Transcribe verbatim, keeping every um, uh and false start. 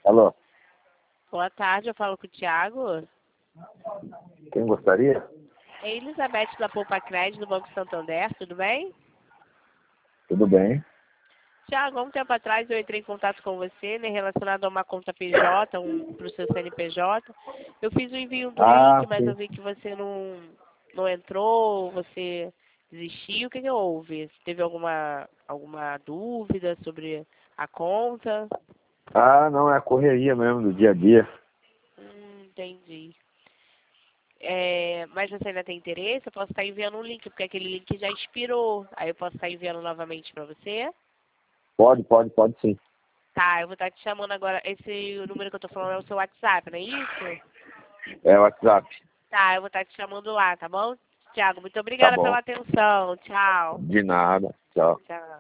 Alô, Boa tarde, eu falo com o Thiago. quem gostaria? É Elizabeth da Poupa Crédito do Banco Santander, tudo bem? Tudo bem? Thiago, há um tempo atrás eu entrei em contato com você, né, relacionado a uma conta P J, um, para o seu C N P J. Eu fiz o envio do Ah, link, mas sim. eu vi que você não, não entrou, você desistiu. O que, que houve? Você teve alguma, alguma dúvida sobre a conta? Ah, não, é a correria mesmo do dia a dia. Hum, entendi. É, mas você ainda tem interesse? Eu posso estar enviando um link, porque aquele link já expirou. Aí eu posso estar enviando novamente para você? Pode, pode, pode sim. Tá, eu vou estar te chamando agora. Esse o número que eu tô falando é o seu WhatsApp, não é isso? É o WhatsApp. Tá, eu vou estar te chamando lá, tá bom? Tiago, muito Tá obrigada bom. pela atenção. Tchau. De nada. Tchau. Tchau.